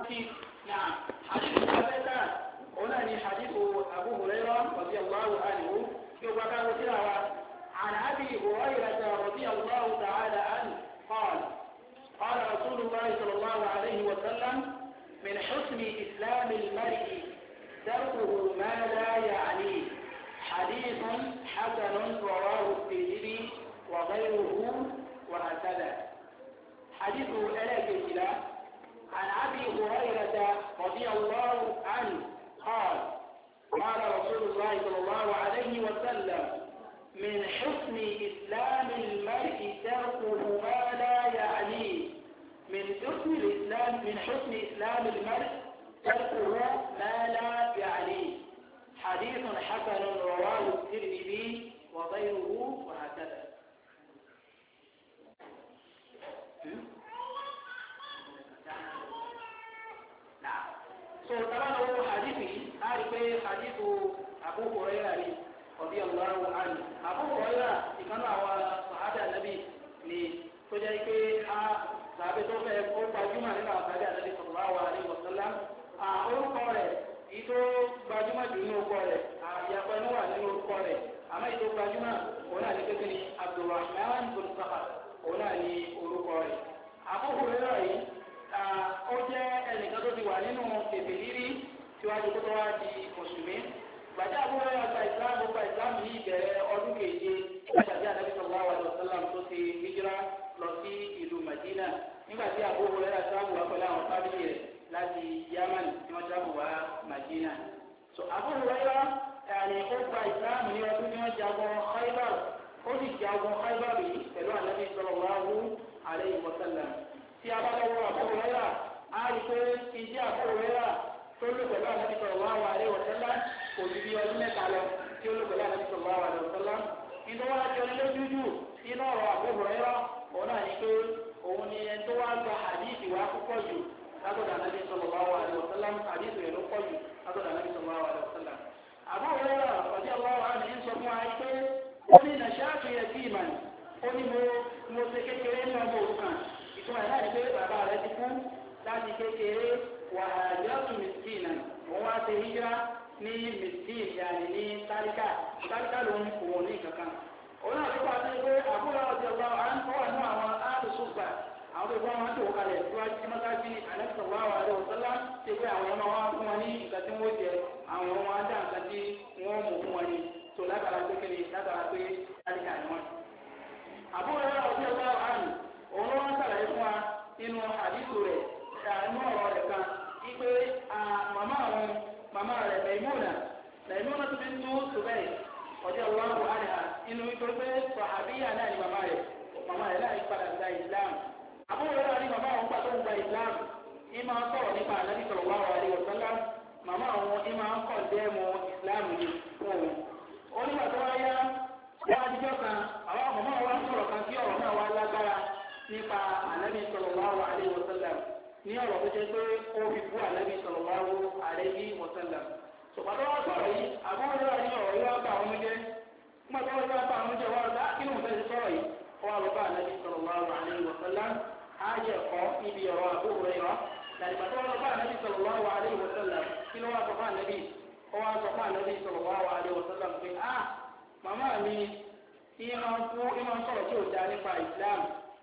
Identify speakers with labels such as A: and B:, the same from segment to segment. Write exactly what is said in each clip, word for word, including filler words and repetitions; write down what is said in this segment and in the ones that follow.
A: نعم حديث هذا هنا حديث أبو هريرة رضي الله عنه يبقى تلاوة عن أبي هريرة رضي الله تعالى عنه قال قال رسول الله صلى الله عليه وسلم من حسن إسلام المرء تركه ما لا يعنيه حديث حسن رواه الترمذي وغيره وهكذا. حديث ألاك عن أبي هريرة رضي الله عنه قال قال رسول الله صلى الله عليه وسلم من حسن إسلام المرء تركه ما لا يعنيه من حسن الإسلام من حسن إسلام المرء تركه ما لا يعنيه حديث حسن رواه الترمذي وغيره وهكذا. نعم. سو طبعا هو حديثي عارف حديث أبو هريرة رضي الله عنه. أبو هريرة كان هو صحابة النبي ni tó jẹ́ pé a sàbẹ̀ tó fẹ́ kó gbajúmọ̀ nínú àbájá Ànábì sallallahu alaihi wasallam orúkọ rẹ̀ èyí tó gbajúmọ̀ jù nínú orúkọ rẹ̀ àyàpọ̀ ẹnu wà nínú orúkọ rẹ̀ àmọ́ èyí tó gbajúmọ̀ òun náà ní kékeré ní Abdurrahman bin Sakhar òun náà ní orúkọ rẹ̀. Abu Hurairah yìí ó jẹ́ ẹnìkan tó ti wà nínú kèfèrí síwájú kó tó wá di mùsùlùmí. Gbàjá Abu Hurairah gba ìsìlámù gba ìsìlámù ní ìbẹ̀rẹ̀ ọdún keje gbàjá Ànábì sallallahu alaihi wasallam tó ti hijira lọ sí ìlú Madina nígbà tí Abu Hurairah sábà wà pẹ̀lú àwọn fábílì rẹ̀ láti Yaman tí wọ́n sábà wá Madina. So Abu Hurairah yàní ó gba ìsìlámù ní ọdún tí wọ́n jagun Khaybar ó sì jagun Khaybar yìí pẹ̀lú Ànábì sallallahu alaihi wasallam. Tí a bá lọ́wọ́ Abu Hurairah á rí pé ìdí Abu Hurairah tó lò pẹ̀lú Ànábì sallallahu alaihi wasallam kò ju bí ọdún mẹ́ta lọ tí ó lò pẹ̀lú Ànábì sallallahu alaihi wasallam. Inú wa jọ lójújú inú ọ̀rọ̀ Abu Hurairah òun náà ní pé òun ni ẹni tó wá gba hadithi wa púpọ̀ jù látọ̀dọ̀ Ànábì sallallahu alaihi wasallam hadithi rẹ̀ ló pọ̀ jù látọ̀dọ̀ Ànábì sallallahu alaihi wasallam. Abu Hurairah radiyallahu anhu ń sọ fún wa pé ó ní nàṣàtú yatiman ó ní mo mo ṣe kékeré ní ọmọ òrukàn ìtumọ̀ ẹ̀ náà ní pé bàbá rẹ̀ ti kú láti kékeré wa hajartu miskinan òun wá ṣe hijira ní miskin yàní ní tálíkà tálíkà ló ń kò wọ́n ní kankan. Òun náà tó wá sí pé àbúrò ọ̀dẹ̀ ọ̀gá ọ̀hún ní àwọn aláàdùsùgbà àwọn tó gbọ́n wọn tó kalẹ̀ síwájú tí mọ́sáàjì Ànábì sallallahu alaihi wasallam ṣe pé àwọn ọmọ wa fún wọn ní nǹkan tí wọ́n jẹ àwọn ọmọ wa dá nǹkan tí wọ́n mú fún wọn ní tó látara pé kéde látara pé tálíkà ni wọn. Àbúrò ọ̀dẹ̀ ọ̀gá ọ̀hún òun ló ń sàlàyé fún wa nínú àdìsù rẹ̀ nínú ọ̀rọ̀ rẹ̀ kan wípé màmá àwọn màmá rẹ̀ Maimuna Maimuna tó fi tú Zubayr ọdí Allahu anha inú nítorí pé sàhábíyà náà ni màmá rẹ̀ màmá rẹ̀ náà padà gba Islam. Àbúrò rẹ̀ náà ni màmá àwọn pàtó ń gba Islam ìmọ̀ sọ̀rọ̀ nípa Ànábì sallallahu alaihi wasallam màmá àwọn ìmọ̀ ń kọ̀ dẹ́mu Islam yìí fún òun. Onígbà tó wá yá wá adijọ́ kan àwọn màmá wa sọ̀rọ̀ kan sí ọ̀rọ̀ náà wá lágbára nípa Ànábì sallallahu alaihi wasallam ní ọ̀rọ̀ tó jẹ́ pé ó fi bú Ànábì sallallahu alaihi wasallam. Sọ̀pàdé wá sọ̀rọ̀ yìí, àbúrò yóò ní ọ̀rọ̀ yóò bá àwọn jẹ́. Nígbà tó wọ́n bá àwọn jẹ́ wọ́n rá kí ni mo fẹ́ sọ̀rọ̀ yìí, ó wá lọ bá Ànábì sallallahu alaihi wasallam. Á jẹ́ ẹ̀kọ́ níbi ọ̀rọ̀ Abu Hurairah. Dàdìgbà tó wọ́n lọ bá Ànábì sallallahu alaihi wasallam. Kí ló wá sọ fún Ànábì? Ó wá sọ fún Ànábì sallallahu alaihi wasallam pé á màmá mi ìmọ̀ fún ìmọ̀ sọ̀rọ̀ tí ò dá nípa Islam.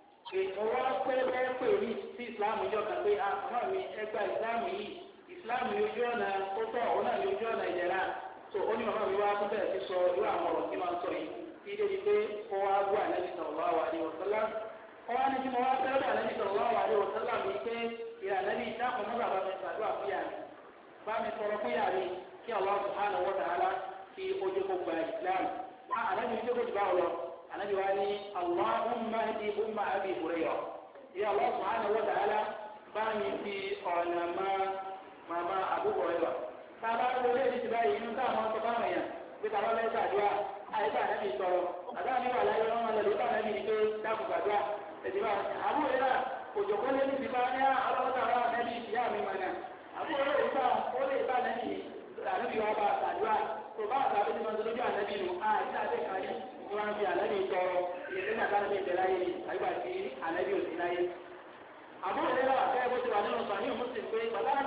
A: Ọwọ́ pé bẹ́ẹ̀ pè mí sí ìsìláàmù yọ kan pé àmọ́ mi ẹgbà ìsìláàmù yìí ìsìláàmù yóò jẹ́ ọ̀nà tó tọ́ òun náà yóò jẹ́ ọ̀nà ìdẹ̀ra tó ó ní màmá mi wá tó bẹ̀rẹ̀ sí sọ irú àwọn ọ̀rọ̀ tí máa ń sọ yìí tí débi pé ó wá gbọ́ Ànábì sallallahu alaihi wasallam. Ó wá ní tí mo wá fẹ́ lọ́dọ̀ Ànábì sallallahu alaihi wasallam mi pé ìrà Ànábì dákun mọ́ bàbá mi ṣàdúrà fúyà mi bá mi sọ̀rọ̀ fúyà mi kí Allah subhanahu wa ta'ala kí ó jẹ́ kó gba ìsìláàmù. Ànábì mi jókòó jù báwo lọ Ànábì wa ní Allahumma hdi umma Abi Hurairah ya Allah subhanahu wa ta'ala bá mi fi ọ̀nà máa màmá Abu Hurairah. Tábà wọlé ní ti báyìí inú táwọn sọ fáwọn èèyàn pé tábà bẹ́ẹ̀ ṣàdúrà àìsàn Ànábì sọ̀rọ̀ àdáà mi wà láyé wọn lọ lórí Ànábì ní pé dákun gbàdúrà ẹ̀dí bá Abu Hurairah òjò kọ́lé ní ti bá ní ọlọ́wọ́ta wa Ànábì ìyá mi mọ̀nà Abu Hurairah ìgbà ó lè bá Ànábì Ànábì wa bá ṣàdúrà tó bá àtàbí ti máa ń lójú Ànábì nù àìsàn àti ìkàlẹ̀ wọ́n fi Ànábì tọrọ ìrètí náà Ànábì ìbẹ̀ láyé àyíká sí Ànábì òsì láyé. Àbúrò lẹ́la àfẹ́ bó ti wà nínú sàní Muslim pé bàbá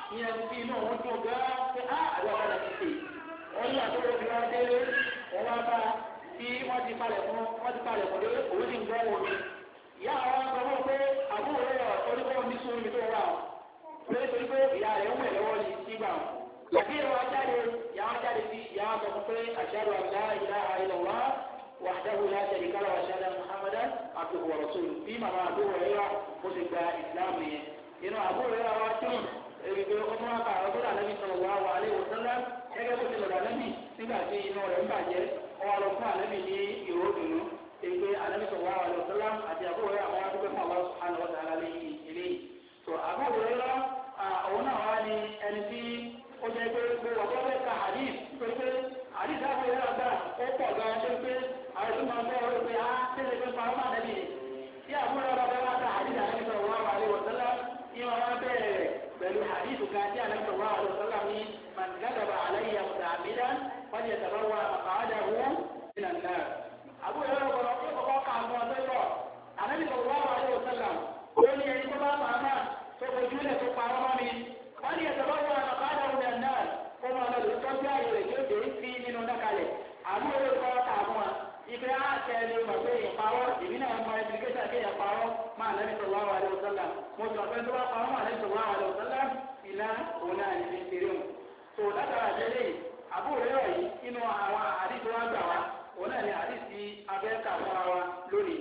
A: ìyẹn ti inú òun dùn gan pé á àdúrà padà ti sè wọ́n ní àtúrò fi wá délé wọ́n wá bá tí wọ́n ti palẹ̀ fún wọ́n ti palẹ̀ fún lé òun sì ń gbọ́ wọn mi. ìyá àwọn sọ fún pé àbúrò rẹ̀ oníkọ́ ní sùúrù mi tó wà ó pé torí pé ìyá rẹ̀ ń wẹ̀ lọ́wọ́ ní sígbà wọn. àbí ìwà jáde ìyá wọn jáde sí ìyá wọn sọ fún pé ashhadu an la ilaha illallah wahdahu la sharika lahu wa ashhadu anna muhammadan abduhu wa rasuluhu bí màmá àbúrò rẹ̀ wà ó sì gba ìsìlámù yẹn. inú àbúrò rẹ̀ wá tún èyí pé ó tún wá bá ọdún ànábì sallallahu alaihi wasallam gẹ́gẹ́ bó ti lọ̀dọ̀ ànábì nígbà tí inú rẹ̀ ń bàjẹ́ ọwọ́ lọ fún ànábì ní ìró dùnú èyí pé ànábì sallallahu alaihi wasallam àti àbúrò rẹ̀ àwọn adúgbò fún Allah subhanahu wa ta'ala lẹ́yìn eléyìí. tó àbúrò rẹ̀ lọ òun náà wá ní ẹni tí ó jẹ́ pé pé wọ́n tó fẹ́ ka hadith pé pé hadith àbúrò rẹ̀ gbà ó pọ̀ gan ṣe pé àwọn tó máa bọ́ ọ pé á tẹ́lẹ̀ pé pa ọmọ ànábì tí àbúrò rẹ̀ bá wá ka hadith ànábì sallallahu alaihi wasallam ìwọ̀n wá bẹ̀rẹ̀ pẹ̀lú hadithu kan tí ànábì sallallahu alaihi wasallam ní man kadaba alayya muta'ammidan falyatabawwa maq'adahu minan nar. àbúrò yẹn lọ́wọ́ pé ọkọ̀ kan fún ọdún lọ ànábì sallallahu alaihi wasallam ó ní ẹni tó bá máa máa tó fojú lẹ̀ tó pa ọmọ mi falyatabawwa maq'adahu minan nar kó máa lọ lè tọ́jú ààyè rẹ̀ tí ó dé sí nínú dákalẹ̀. àbúrò yẹn kọ́ ta fún wa ife àtẹ̀lé màgbé ìpawọ́ ìbí náà mọ ẹ̀dùnkẹ́sà kí ìpawọ́ máa Ànábì sallallahu alaihi wasallam mo sọ pé tó bá pawọ́ máa Ànábì sallallahu alaihi wasallam ìlà òun náà ní fi ṣeré mu. tó látara àtẹ̀lé àbúrò rẹ̀ yìí inú àwọn àdìsí wa gbà wá òun náà ní àdìsí abẹ́ẹ̀kà fúnra wa lónìí.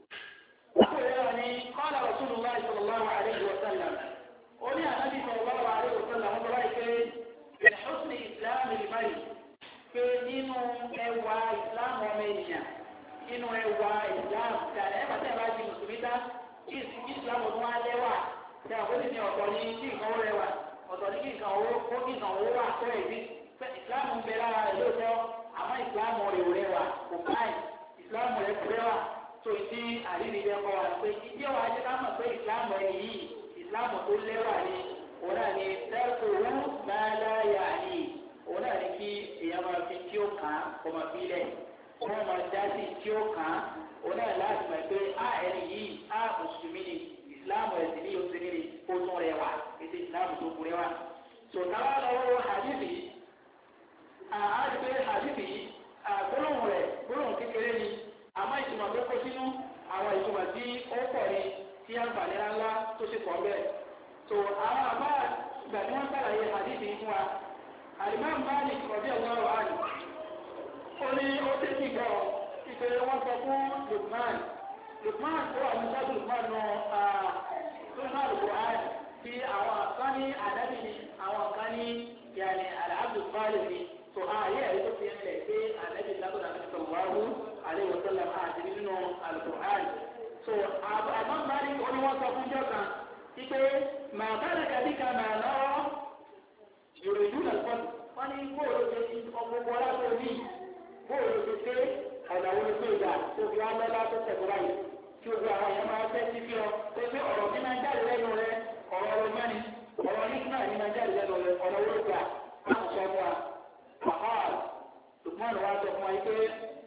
A: àbúrò rẹ̀ ní qala Rasulullah sallallahu alaihi wasallam ó ní Ànábì sallallahu alaihi wasallam wọn bá ike min husni islamil mar'i pé nínú ẹwà ìsìláàmù ọmọ ènìyàn nínú ẹwà ìsìláàmù tààrà ẹ bàtà ìbá di mùsùlùmí dá kí ìsìláàmù tó wá lẹ́wà tí a kò ní ní ọ̀tọ̀ ní kí nǹkan ó rẹwà ọ̀tọ̀ ní kí nǹkan ó kó kí nǹkan ó wà tó ẹ̀rí ìsìláàmù ń bẹ lára rẹ̀ lóòótọ́ àmọ́ ìsìláàmù rẹ̀ ò rẹwà kò báyìí ìsìláàmù rẹ̀ kò rẹwà tó ìdí àríwíjẹ kọ́ wa pé ìdí ọ̀wà ajé ká mọ̀ pé ìsìláàmù ẹ̀ yìí ìsìláàmù tó lẹ́wà ni òun náà ni tẹ́kù máa láyà yìí òun náà ní kí èèyàn máa fi tí ó kàn án kó máa fi lẹ̀ wọ́n máa dá sí tí ó kàn án òun náà láti mọ̀ pé á ẹni yìí á mùsùlùmí ni ìsìláàmù ẹ̀sìn ní oṣù nílé kó tún rẹwà ètò ìsìláàmù tó kú rẹwà. sọ̀tàwá lọ́wọ́ hadithi àádìpé hadithi gbólóhùn rẹ̀ gbólóhùn kékeré ni àmọ́ ìtumọ̀ tó kó sínú àwọn ìtumọ̀ tí ó pọ̀ ni tí àǹfààní ńlá tó ṣe pọ̀ bẹ́ẹ̀. tó àwọn àbá ìgbà tí wọ́n sàlàyé hadithi fún wa Al-Imam Malik radiyallahu anhu ó ní ó tẹ́tí gbọ́ ìpele wọn sọ fún Luqman Luqman tó wà ní sọ́dún Luqman nù lónà Al-Qur'an tí àwọn kan ní àdábì ni àwọn kan ní yàní al-Abdul Salih ni tó ààyè ẹ̀rí tó fi ń lẹ̀ pé àdábì lábúrò àti sallallahu alaihi wa sallam àti nínú Al-Qur'an. tó àmọ́ Malik ó ní wọ́n sọ fún jọ́kan ìpè màkàrà kàdíkà màá lọ́wọ́ yorùbá náà kọ́ wọ́n ní bóòlù ṣe ti ọgbogbo aláṣọ mi bóòlù ṣe ṣe ọ̀nà wo ló gbé ìgbà tó fi wá lọ́lá tó tẹ̀kọ́ báyìí tí o fi àwọn èèyàn máa fẹ́ sí fi ọ pé pé ọ̀rọ̀ tí máa ń jáde lẹ́nu rẹ ọ̀rọ̀ ọ̀rọ̀ mẹ́rin ọ̀rọ̀ nígbà ní máa ń jáde lẹ́nu rẹ ọ̀rọ̀ wo ló gbà láti sọ fún wa. wàhálà Lukman wa sọ fún wa pé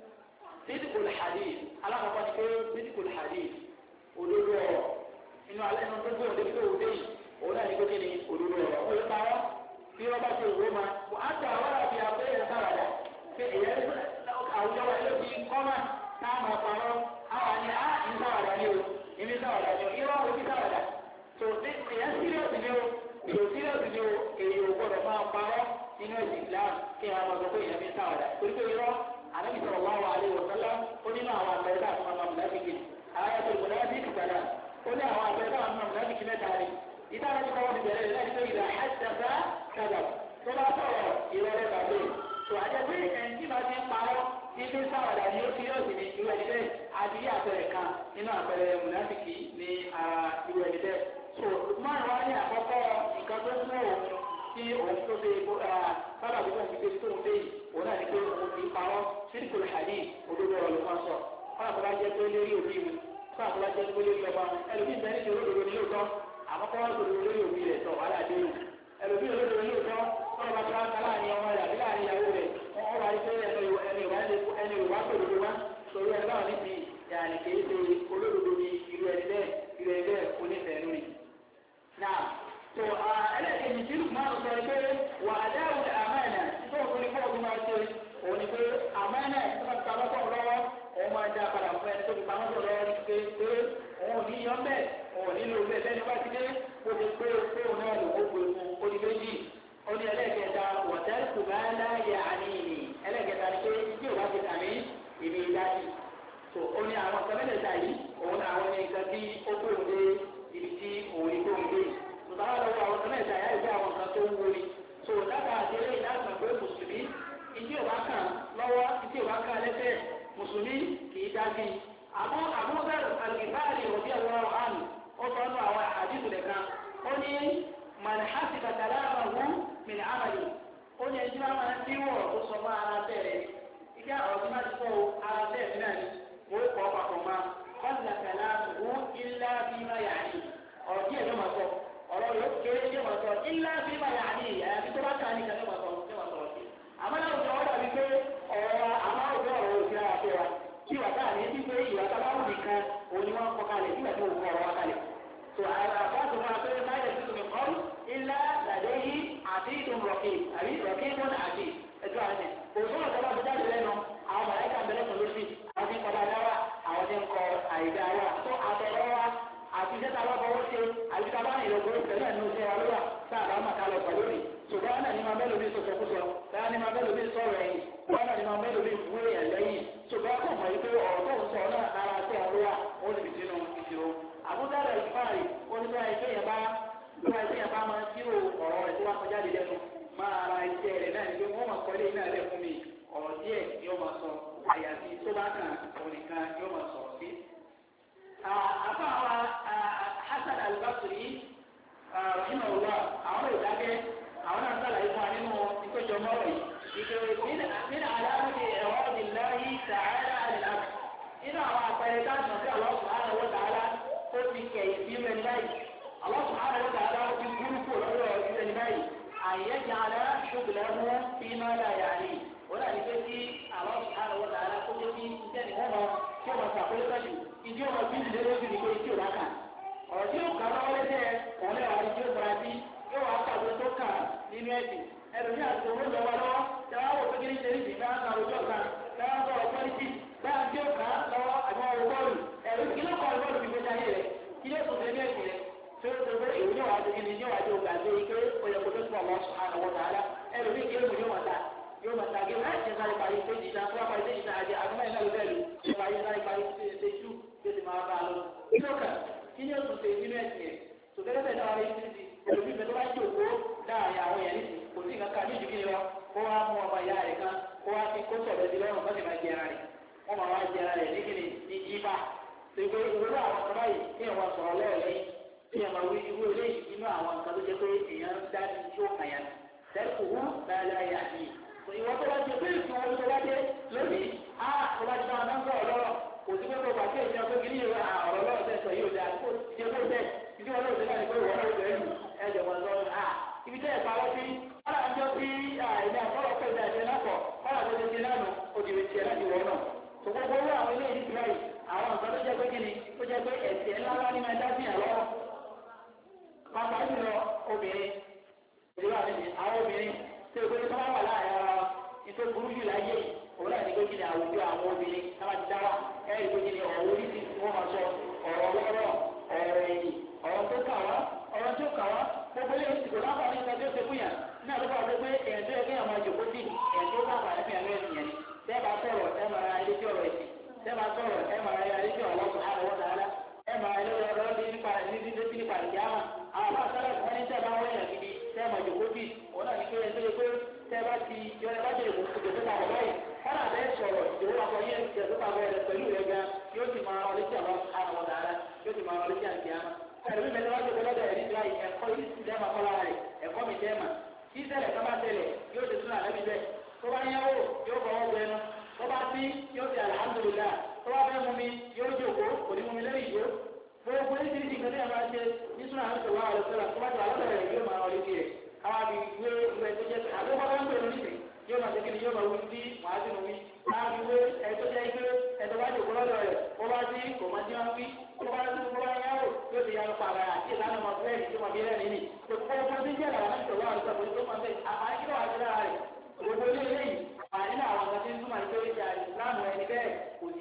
A: sídìkù hadith alákọ̀ọ́kọ́ ni pé sídìkù hadith òdodo ọ̀rọ̀ inú alẹ́ inú tó gbé òde tó òde yìí òun náà ní pé kí ni òdodo ọ̀rọ̀ ó lè parọ́ bí wọ́n bá ṣe ìwé ma wọ́n á tẹ àwọn àbí abẹ́rẹ́ sáradà pé èyẹ àwùjọ wa ló fi kọ́mà náà máa parọ́ àwọn àni á ń sáradà ni o ìmí sáradà ni o irọ́ wo fi sáradà tó èyẹ síríọ̀sì ni o èyẹ síríọ̀sì ni o èyí ò gbọ́dọ̀ máa parọ́ nínú ẹ̀sìn Islam kí wọ́n máa sọ pé èyẹ fi sáradà torí pé irọ́ Ànábì sallallahu alaihi wasallam ó nínú àwọn àpẹẹrẹ àti ọmọ mùnàfíkì ayatul mùnàfíkì padà ó ní àwọn àpẹẹrẹ àti ọmọ mùnàfíkì mẹ́ta rí ìdára tí wọ́n ti bẹ̀rẹ̀ láti tó ìdá àṣàfà kàdà tó bá sọ̀rọ̀ ìrọ̀lẹ́ tàbí tó àjẹ́ pé ẹni tí máa ti ń parọ́ ibi sáwàdà ni ó fi yóò sì ní irú ẹni bẹ́ẹ̀ àti yí àpẹẹrẹ kan nínú àpẹẹrẹ mùnàfíkì ní irú ẹni bẹ́ẹ̀. so máa wá ní àkọ́kọ́ nǹkan tó fún òun tí òun tó ṣe sábà bí wọ́n fi gbé tó ń dé yìí òun náà ní pé òun fi parọ́ sídìkù hadith òdodo ọ̀rọ̀ ló máa sọ fún àkọ́bá jẹ́ pé lórí òbí mi fún àkọ́bá jẹ́ pé lórí ọba ẹlòmíì bẹ́ẹ̀ ní ti olódodo ní lóòótọ́ àkọ́kọ́ wọn lòdò lórí òbí rẹ̀ tọ̀ wàhálà dé lò ẹlòmíì olódò ní lóòótọ́ wọn bá tó ká láàrin ọmọ rẹ̀ àbí láàrin ìyàwó rẹ̀ wọn wá rí pé ẹni ìwà gbòdodo wá sórí ẹni báwọn níbi yàrá kìí ṣe olódodo ní irú ẹni bẹ́ẹ̀ irú ẹni bẹ́ẹ̀ onífẹ̀ẹ́ lórí. náà tó ẹlẹ́ẹ̀kejì tí dá padà fún ẹni tó fi pamọ́ sọ̀rọ̀ ní pé pé òun ò ní yọ bẹ́ẹ̀ òun ò ní lò bẹ́ẹ̀ bẹ́ẹ̀ ni wá ti dé ó ti pé pé òun náà lò ó gbé fún ó di méjì ó ní ẹlẹ́ẹ̀kẹta wọ̀tẹ́rìkù bá láyé àníyìn ẹlẹ́ẹ̀kẹta ni pé tí ò bá ti tà mí ìmì ìdájì tó ó ní àwọn nǹkan mẹ́tẹ̀ẹ̀ta yìí òun àwọn ní nǹkan tí ó kó òun dé ibi tí òun ní kó òun dé tòtò àwọn lọ́wọ́ àwọn nǹkan mẹ́tẹ̀ẹ̀ta yà ìgbé àwọn nǹkan tó ń wọlé tó látà àdéhùn ìdájọ́ pé mùsùlùmí ìdí ò bá kàn lọ́wọ́ ìdí ò bá kàn lẹ́sẹ̀ mùsùlùmí kì í dájú àmọ́ àbúrò àlùbáàlì òbí àwọn àmì ó sọ ọ́nà àwọn àdìsù nìkan ó ní màní hásìkà tàlámàwù mìíràn àmàlì ó ní ẹjí máa máa ń díwọ̀ tó sọ fún ara bẹ́ẹ̀ ìgbà ọ̀rọ̀ tí máa ti sọ ara bẹ́ẹ̀ mi náà ni mo kọ́ papọ̀ máa kọ́ńtà tàlámàwù ilá bí máa yà ní ọ̀rọ̀ díẹ̀ ló máa sọ ọ̀rọ̀ yóò kéré yóò máa sọ ilá bí máa yà ní àyàfi tó bá kà ní kan yóò máa sọ yóò máa sọ̀rọ̀ sí àmọ́ náà ó dàbí pé ọ̀rọ̀ àmọ́ òjò ọ̀rọ̀ òfin ara fẹ́ wa tí ìwà táà ní bí pé ìwà tábàwù nìkan òun ni wọ́n kọ́ kalẹ̀ nígbà tí òun kọ́ ọ̀rọ̀ wa kalẹ̀ tó àbáṣe máa pé máyẹ̀ tuntun mi kọ́ ilá làdé yìí àti ìdùn rọ̀kì àbí rọ̀kì ìbọn àti ẹ̀tọ́ àti òṣùwọ̀n ọ̀tọ́lá tó jáde lẹ́nu àwọn mọ̀lẹ́kà bẹ̀rẹ̀ pẹ̀lú sí àwọn tí ń kọ́ dáadáa wa àwọn tí ń kọ́ àìdá wa tó àtọ̀rọ̀ wa àti iṣẹ́ tá a bá fọwọ́ ṣe àti tá a bá ní ìlọ́gbọ́n pẹ̀lú ẹ̀ ní oṣù wa lówà tá a bá mà ká lọ pẹ̀lú mi ṣùgbọ́n náà ni máa mẹ́lòmí sọ̀sọ̀kúsọ táà ní máa mẹ́lòmí sọ̀rọ̀ ẹ̀yìn wọ́n náà ni máa mẹ́lòmí fún èèyàn lẹ́yìn ṣùgbọ́n kò mọ̀ yìí pé ọ̀rọ̀ tó ń sọ náà ara tẹ̀ ọ́ lówà ó lè fi sínú ìṣirò àbúdá rẹ̀ fáàrí ó ní bá ẹgbẹ́ yẹn bá bá ẹgbẹ́ yẹn bá máa sírò ọ̀rọ̀ rẹ̀ tó wá kọjá lé lẹ́nu máa ara iṣẹ́ rẹ̀ náà ni pé wọ́n máa kọ́lé iná rẹ̀ fún mi ọ̀rọ̀ díẹ̀ yóò máa sọ àyàfi tó bá kàn òun nìkan yóò máa sọ̀rọ̀ sí. àfáàwà Hasan al-Basri rahimahullah àwọn ìdágẹ́ àwọn náà sálàyé fún wa nínú ìpéjọ mọ́rọ̀ yìí ìpèrè nínú àlàáfíà ẹ̀rọ ìláyé tààrà àdìlá nínú àwọn àpẹẹrẹ káàkiri sí Allah subhanahu wa ta'ala ó ti kẹ̀yìn sí ẹni báyìí Allah subhanahu wa ta'ala ó ti gúrúkú lọ́wọ́ ẹni báyìí àyẹ̀jẹ̀ àlá ṣùgbọ́n mú bí má dà yà ní wọ́n náà ní pé kí Allah subhanahu wa ta'ala kó tó kí sẹ́ni wọ́n mọ kí wọ́n sàkóyè sẹ́ni ìdí ọmọ bí ìdílé lójú ní pé tí ò bá kà ọ̀rọ̀ tí ó kà lọ́wọ́ lẹ́sẹ̀ òun náà wà ní tí ó fara sí yóò wá pàdé tó kà nínú ẹ̀sìn ẹlòmí àti owó lọ́wọ́ lọ́wọ́ tẹ́wọ́ wò pékeré ṣe ní ìgbà kan lójú ọ̀kan tẹ́wọ́ sọ̀rọ̀ pọ́lítì báyà tí ó kà á lọ́wọ́ àbí wọn wọ bọ́ọ̀lù ẹ̀rú kí ló kọ́ bọ́ọ̀lù fi gbéjà yé rẹ̀ kí ló tún ṣe ní ẹ̀sìn rẹ̀ tó tó pé èyí ní wàá tóbi ní ní wàá tó gbà dé ike oyè kó tó tún ọmọ subhanahu wa ta'ala ẹlòmí kí èmi yóò máa ta yóò máa ta gẹ́gẹ́ láì ṣe sáré parí pé jìjà tó wá parí pé jìjà àjẹ àgbọ̀n ẹ̀ náà ló bẹ́ẹ̀ lù ṣe parí sáré parí ṣe tú ṣe ti máa bá a lọ. kí ló kà kí ni ó tún ṣe nínú ẹ̀sìn rẹ̀ tòkẹ́lẹ́ bẹ́ẹ̀ náà rí títí ẹlòmí bẹ́ẹ̀ tó bá jòkó láàrin àwọn èèyàn nísìnyí kò sí nǹkan kan ní ìdíkì lọ kó wá mú ọmọ ìyá rẹ̀ kan kó wá fi kó sọ̀rọ̀ ẹ̀dí lọ́rùn fún ìmọ̀ ìjẹra rẹ̀ wọ́n máa wá jẹra rẹ̀ ní kíni ní jífà ṣègbè ìwúrọ̀ àwọn ọ̀sán báyìí kí ẹ̀ wọ́n sọ̀rọ̀ lẹ́ẹ̀lẹ́yìn kí ẹ̀ máa wí irú eléyìí nínú àwọn nǹkan tó jẹ́ pé èèyàn ń dá ní tí ó kàn yàn sẹ́kù wú dáadáa yà ní. ìwọ tó bá jẹ pé ìfún owó tó bá dé lónìí á tó bá jẹ àwọn nọ́ńgọ̀ ọlọ́rọ̀ kò sí pé kó bá ké ìjọba pé kí ní ìwé ọ̀rọ̀ lọ́wọ́ tẹ̀sán yóò dáa kó ti kó tẹ̀ ìdí wọn lóòótọ́ náà ni pé ìwọ náà bẹ̀rẹ̀ lù ẹ̀jọ̀ wọn lọ́rùn à ibi tẹ́ ẹ̀ pa wọ́n sí ọ̀là ń jọ sí ìdá àkọ́lọ́ pé ìdá ìṣẹ́ náà kọ̀ ọ̀là tó ti ti náà nù òdìbò tiẹ̀ láti wọ̀ náà. tó gbogbo owó àwọn ilé ìdí tìláyì àwọn nǹkan tó jẹ́ pé kí ni tó jẹ́ pé ẹ̀sẹ̀ ńlá ńlá ní máa dá sí àlọ́ pàápàá jùlọ obìnrin ìdíwà níbi àwọn obìnrin tó ìpè tó wà láàrin ara wọn nítorí burú jù láyé òun náà ní pé kí ni àwùjọ àwọn obìnrin náà ti dá wà ẹ̀rí pé kí ni ọ̀rọ̀ oríṣi wọn máa sọ ọ̀rọ̀ ọlọ́rọ̀ ọ̀rọ̀ ẹ̀yìn ọ̀rọ̀ tó kà wá ọ̀rọ̀ tó kà wá gbogbo ilé ìsìnkú láǹfààní nǹkan tó ṣe fún yàn ní àlùkò àti pé èèyàn tó yẹ kí àwọn àjòkó sí èèyàn tó láǹfààní fún yàn lóyún yẹn ni tẹ́ bá sọ̀rọ̀ ẹ máa ra ilé tí ọ̀rọ̀ ẹ̀sìn tẹ́ bá sọ̀rọ̀ ẹ máa ra ilé tí ọ̀rọ̀ ọ̀sùn àrùn wọ́n dáadáa ẹ máa ra ilé ọ̀rọ̀ ní nípa ní nípa nípa ìyáàmà àwọn bá sọ̀rọ̀ fún ẹni tẹ́ bá wọ́n yàn gidi tẹ́ máa jòkó sí òun náà ní pé ẹni tó yẹ pé tẹ́ bá ti yọ ẹ bá jẹ ìbò tó tó pàbọ̀ báyìí kọ́nà bẹ́ẹ̀ sọ̀rọ̀ ìdòwò àpọ̀ yẹn ti tó pàbọ̀ rẹ̀ pẹ̀lú rẹ̀ gan yóò ti máa rọ létí àwọn àwọn dáadáa yóò ti máa rọ létí àti àmà ẹ̀rọ mi mẹ́tẹ́ wá tó gbọ́dọ̀ ẹ̀rí ti láyé ẹ̀kọ́ yìí ti dẹ́ẹ̀mà kọ́lá rẹ̀ ẹ̀kọ́ mi dẹ́ẹ̀mà tí ṣẹlẹ̀ tó bá ṣẹlẹ̀ yóò ti tún àlẹ́ mi bẹ́ẹ̀ tó bá yẹwò yóò fọwọ́ gbẹ ẹnu tó bá sí yóò ti alhamdulillah tó bá fẹ́ mú mi yóò jòkó kò ní mú mi lẹ́yìn ìjó gbogbo oríṣiríṣi nǹkan tí a máa ṣe ní súnà àwọn ìṣòwò àwọn ìṣòwò tó bá ti àlọ́ rẹ̀ yóò máa rọ létí rẹ̀ káwá bí wé ìwé tó jẹ́ àbúkọ́ bá ń gbé lórí ìsìn yóò máa tẹ́kí ni yóò máa wí sí wàá sínú wí láàbí wé ẹ̀tọ́ jẹ́ ike ẹ̀tọ́ bá jòkó lọ́dọ̀ rẹ̀ ó bá sí kò máa tí wọ́n wí ó bá sí kó bá yáwó yóò ti yára pààrà àti ìlànà ọmọ fẹ́ẹ̀rì tó máa bí rẹ̀ nínú gbogbo ọgbọ́n tí jẹ́ làwọn ìṣòwò àwọn ìṣòwò tó máa fẹ́ àmàkílọ̀ àti lára rẹ̀ gbogbo ilé eléyìí àní àwọn ọ̀gá tí ń túmọ̀ ní pé ìjà ìsìláàmù ẹni bẹ́ẹ̀ kò sí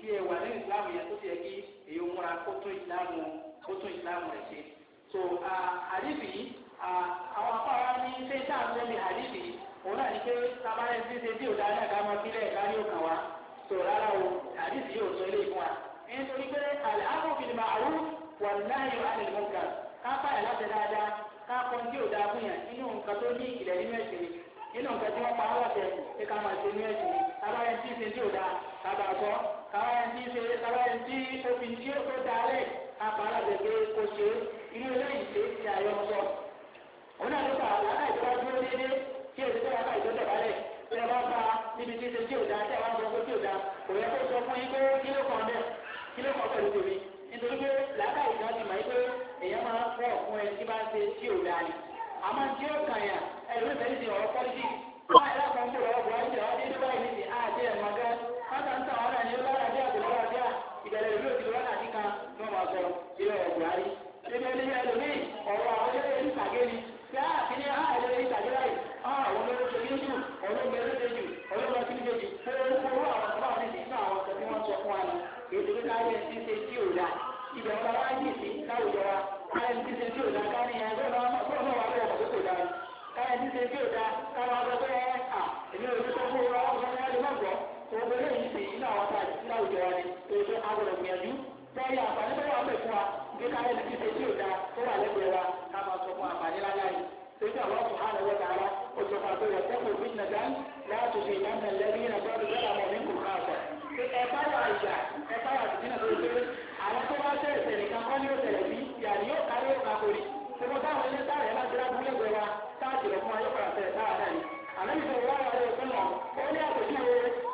A: ẹ wà nínú ìsìlámù yẹn tó ti yẹ kí èyí ó múra kó tún ìsìlámù kó tún ìsìlámù rẹ̀ ṣe. so àdìsí àwọn afárá ní ṣé tá à ń sẹ́ni àdìsí òun náà ní pé sábàárẹ̀ ti ṣe tí ò dáa náà ká máa kílẹ̀ ká ní òkàn wá. so rárá o àdìsí yóò sọ ilé ìfún wa. nítorí pé àlẹ́ àbòfin màrú wà láàyò àlẹ́ mọ́gà ká fàyà láti dáadáa ká kọ́ tí ò dáa fún yàn nínú nǹkan tó ní ìkìlẹ̀ nínú ẹ̀sìn nínú nǹkan tí wọ́n pa á láṣẹ pé ká máa ṣe ní ẹ̀sìn kábàárẹ̀ tí ṣe tí ò dáa kábà sọ kábàárẹ̀ tí ṣe kábàárẹ̀ tí òfin tí ó tó dáa lẹ̀ kápá láṣẹ pé kò ṣe inú eléyìí ṣe ti àyọ̀ sọ. òun náà ló fà láká ìjọba dúró déédéé tí èsì tó láká ìjọba balẹ̀ tí ẹ bá bá níbi tí ṣe tí ò dáa tí ẹ bá sọ pé tí ò dáa kò yẹ kó sọ fún yín pé kí ló kàn bẹ́ẹ̀ kí ló kàn pẹ̀lú tèmi nítorí pé láká ìjọba ti mọ̀ pé èèyàn máa ń pọ̀ fún ẹni tí bá ń ṣe tí ò dáa ni àmọ́ tí ó kàn yà ẹ̀rọ ìfẹ́ ti ọ̀rọ̀ pọ́lítì wọ́n ẹ̀rọ kan kó lọ́wọ́ buhari tẹ̀wá dé ní báyìí nìsín àti ẹ̀ mọ̀gá káta ń tàn wọ́n ní ọlọ́run àti àti ọlọ́run àti ìbẹ̀rẹ̀ ìlú òsì lọ́wọ́ àti kan ní wọ́n máa sọ ilé ọ̀rọ̀ buhari. ebi ẹni yẹn lómi ọ̀rọ̀ àwọn eléré ìtàgé ni tí a kì ní á eléré ìtàgé láì àwọn olóró ṣe ní jù olóògbé lóde jù olóògbé tí níjẹ jù fúrúfúrú àwọn ọ̀sán àwọn ẹni nínú àwọn ọ̀sán tí wọ́n sọ fún wa ni èyí tó ká yẹn ti ṣe tí ò dá ibẹ̀ wọn wá yìí sí láwùjọ wa káyọ̀ ti ṣe tí ò dá ká ní ẹ̀ lọ́wọ́ náà wà lọ́wọ́ ọ̀sán tó dáa káyọ̀ ti ṣe tí ò dá káwọn ọ̀sán tó yẹ à èmi ò ní sọ fún wa ọ̀sán tó yẹ lè má gbọ́ gbogbo eléyìí sì nínú àwọn tá a ti láwùjọ wa ni èyí tó agbọ̀dọ̀ gbìyànjú bẹ́ẹ̀ àǹfààní tó wà pẹ̀ fún wa bí káyọ̀ ti ṣe tí ò dá tó wà lẹ́gbẹ̀ẹ́ wa ká máa sọ fún àǹfààní láláyìí سيدنا الله سبحانه وتعالى وسبحانه واتقوا فتنة لا تصيبن الذين ظلموا منكم خاصة. ẹ̀fáyà ìjà ẹ̀fáyà ìdínà tó ṣe àwọn tó bá ṣe ìṣẹ̀lẹ̀ kan kọ́ ní òṣèlè bí yàrá yóò kárí òkà kórì tó bá táwọn ilé táwọn ẹ̀rọ àti lábúlé gbẹ wa táàtì lọ fún ayé padà tẹ̀lé táwa náà ni. àmì ìṣòro wà wà lóò fún wọn ó ní àpèjúwe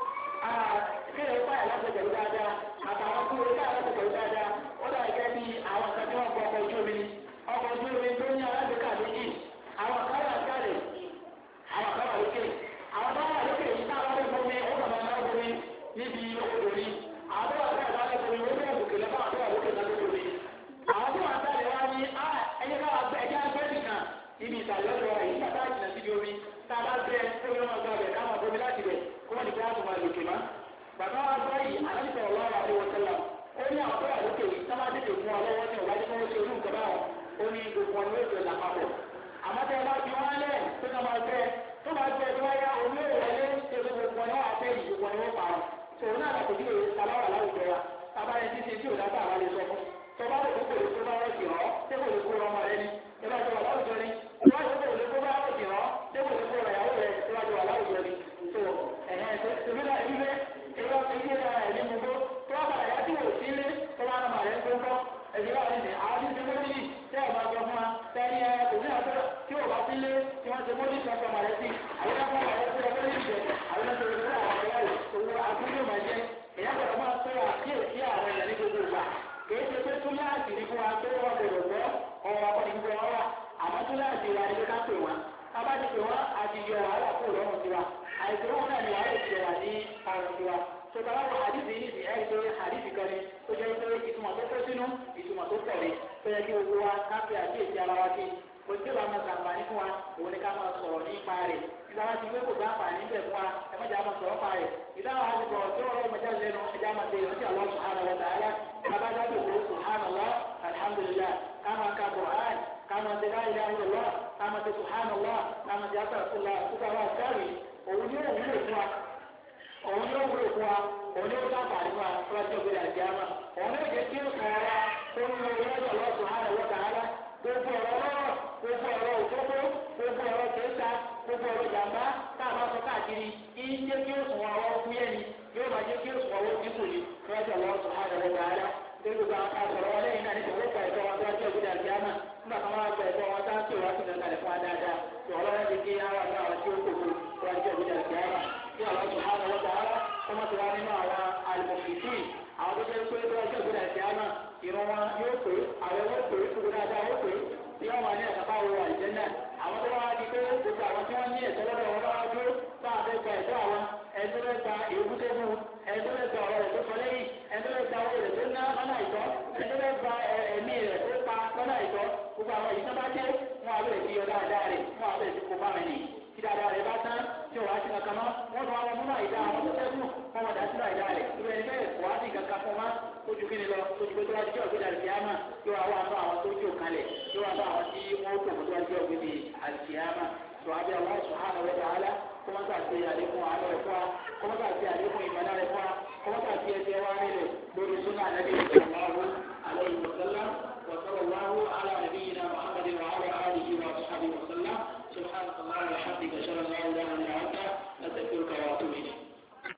A: kéèrè fáyà láti pẹ̀lú dáadáa àtàwọn tó lè fáyà láti pẹ̀lú dáadáa ó dà gẹ́gẹ́ bí àwọn kan tí wọ́n kọ ọkọ̀ ojú omi ọkọ̀ ojú omi tó ní alágbèéká méjì àwọn káwà kálẹ̀ àwọn káwà lókè àwọn káwà lókè yìí tá a bá lè fún mi ó kàmá náà fún mi níbi odò ni àwọn tó wà káwà lókè fún mi ó bẹ̀rẹ̀ òkè lọ́wọ́ àwọn tó wà lókè náà lókè mi àwọn tó wà kálẹ̀ wá ní á ẹyẹ káwà gbẹ ẹjẹ agbẹ́ nìkan níbi ìsàlẹ̀ ọ̀dọ̀ èyí tá a bá jìnà síbi omi tá a bá gbẹ ó yọ ọmọ gbẹ káwọn bomi láti bẹ̀ kó wọn ní kí wọn tó máa lòkè má bàbá wa gbọ́ yìí alábìsọ̀ ọlọ́wọ́ àdéhùnsẹ́lá ó ní àwọn tó wà lókè yìí tá a bá tètè fún ọ lọ́wọ́ tí ọ̀gá jẹ́ kó ṣe irú nǹkan báwọn ó ní gbogbo wọn ní ó jẹ làpapọ̀ àmọ́ tẹ́ ẹ bá fi wọ́n lẹ̀ tó ká máa fẹ́ tó máa fẹ́ tó wáyà omi ò wọlé tó tó gbogbo wọn wà fẹ́ yìí gbogbo wọn wọ́n pa wọn. tòun náà kò tí ì sábàwà láwùjọ wa tábà yẹn ti ṣe tí ò dábà wà lè sọ fún tó bá lè kó kò lè kó bá wọ́n sì rọ́ tẹ́ kò lè kó ọmọ rẹ ni ẹ bá jọ wà láwùjọ ni tó bá lè kó lè kó bá wọ́n sì rọ́ tẹ́ kò lè kó ọ̀rọ̀ ìyàwó rẹ tó bá jọ wà láwùjọ ni. tó ẹ̀hẹ́n tẹ̀síwí náà ẹ̀mí bẹ́ ẹ̀rọ ẹ̀yẹ náà ẹ̀mí mú bó tó bá padà yá tí wò sí ilé tó bá nà rẹ̀ ń gbọ́ ẹ̀jẹ̀ wà ní àádọ́ ti mọ́ níbi tẹ́ ẹ̀ máa sọ fún wa tẹ́ni ẹ̀ kò ní àtọ́ tí ò bá sí lé tí wọ́n ti mọ́ ní ìtọ́jú ọmọ rẹ̀ sí àwọn ẹ̀kọ́ ọmọ rẹ̀ sí ọmọ rẹ̀ sí àwọn ẹ̀kọ́ ọmọ rẹ̀ sí àwọn ẹ̀kọ́ owó àbúrò máa jẹ́ èyàn gbọ́dọ̀ máa pẹ́ àkíyèsí àwọn ẹ̀yà ní gbogbo ìgbà kì í ṣe pé tún láàsì ní fún wa pé wọ́n gbọ́dọ̀ gbọ́ ọ̀rọ̀ akọ́nìgbọ́ wọn wà àmọ́ tún láàsì wa ni ká pè wọ́n ká bá ti pè wọ́n àti yọ wàhálà kó lọ́rùn tiwa àìsàn wọn náà ni wàhálà ti wà ní àrùn tiwa sọ̀tàláwọ̀ àdìsí yìí ẹ̀ ẹ́ pé àdìsí kan ni tó jẹ́ pé ìtumọ̀ tó kó sínú ìtumọ̀ tó tẹ̀lé tó yẹ kí gbogbo wa ká fi àkíyèsí ara wa sí kò tí ó bá máa sàǹfààní fún wa òun ni ká máa sọ̀rọ̀ nípa rẹ̀ ìgbà wa ti gbé kò bá àǹfààní bẹ̀ fún wa ẹ má jẹ́ àmọ̀ sọ̀rọ̀ pa rẹ̀ ìdáhùn àti sọ̀rọ̀ tí wọ́n lọ́wọ́ jáde lẹ́nu ẹja máa ṣe ìrántí Allah subhanahu wa ta'ala abájáde òkú subhanallah alhamdulillah ká máa ka Qur'an ká máa ṣe la ilaha illallah ká máa ṣe subhanallah ká máa ṣe astaghfirullah kúkà wá sáré òun ni òun lè fún wa òun yóò wúlò fún wa òun yóò sábà ní wa fúlájú ọgbẹ́ àti àmà òun yóò jẹ́ kí ó kàn ara tó ń lo ìrẹ́jọ Allah subhanahu wa ta'ala gbogbo ọ̀rọ̀ lọ́rọ̀ gbogbo ọ̀rọ̀ òtótó gbogbo ọ̀rọ̀ kẹta gbogbo ọ̀rọ̀ jàmbá tá a bá sọ káàkiri kí ń jẹ́ kí ó sùn àwọn fún yẹn ni yóò máa jẹ́ kí ó sùn àwọn dínkù ni fúlájú Allah subhanahu wa ta'ala gbogbo àkàsọ̀rọ̀ wọn lẹ́yìn náà ní tòwó pa ẹ̀tọ́ wọn fúlájú ọgbẹ́ àti àmà nígbà kan wọn gba ẹ̀tọ́ wọn tá tí òwá sì nàkàlẹ̀ fún wa dáadáa tí ọlọ́run ti gé àwọn àwọn àwọn tí ó kòkó fúlájú ọgbẹ́ àti àmà tí Allah subhanahu wa ta'ala kọ́mọ́ ti wá nínú àwọn alìmọ̀fìtì àwọn tó jẹ́ pé fúlájú ọgbẹ́ àti àmà ìran wọn yóò pé àwọn yóò pé kúrò dáadáa yóò pé tí wọ́n wà ní àkàbà wo àìjẹ́nà àwọn tó wá di pé gbogbo àwọn tí wọ́n ní ẹ̀tọ́ lọ́dọ̀ wọn lọ́wọ́ dúró fún àbẹ́gbà ẹ̀tọ́ àwọn ẹ̀tọ́ lẹ́gba èébú tó mú ẹ̀tọ́ lẹ́gba ọ̀rọ̀ rẹ̀ tó sọ lẹ́yìn ẹ̀tọ́ lẹ́gba owó rẹ̀ tó ná lọ́nà ìtọ́ ẹ̀tọ́ lẹ́gba ẹ̀mí rẹ̀ tó pa lọ́nà ìtọ́ gbogbo àwọn èyí tó bá jẹ́ wọn àbẹ̀ fi ọ dáadáa rẹ̀ wọn àbẹ̀ fi kó bá mi nì tí dáadáa rẹ̀ bá tán tí ò wá sí kankan mọ́ wọ́n tún àwọn múnú àìdá àwọn tó tẹ́kù wọn wọ́n dá sínú àìdá rẹ̀ ìwé ẹni bẹ́ẹ̀ kò wá sí kankan kankan fún ma ojú kí ni lọ ojú pé tó wá jẹ́ ọ̀gbẹ́dẹ àlùkìyàmà yóò wá wà fún àwọn tó jò kalẹ̀ yóò wá fún àwọn tí wọ́n tó kó tó wá jẹ́ ọ̀gbẹ́dẹ àlùkìyàmà tó wá bí Allah subhanahu wa ta'ala kọ́mọ́tà ti àlékún àánú rẹ̀ fún wa kọ́mọ́tà ti àlékún ìmọ̀lá rẹ̀ fún wa kọ́mọ́tà ti ẹsẹ̀ wa nílẹ̀ lórí súnà nàbí ìṣẹ̀lẹ̀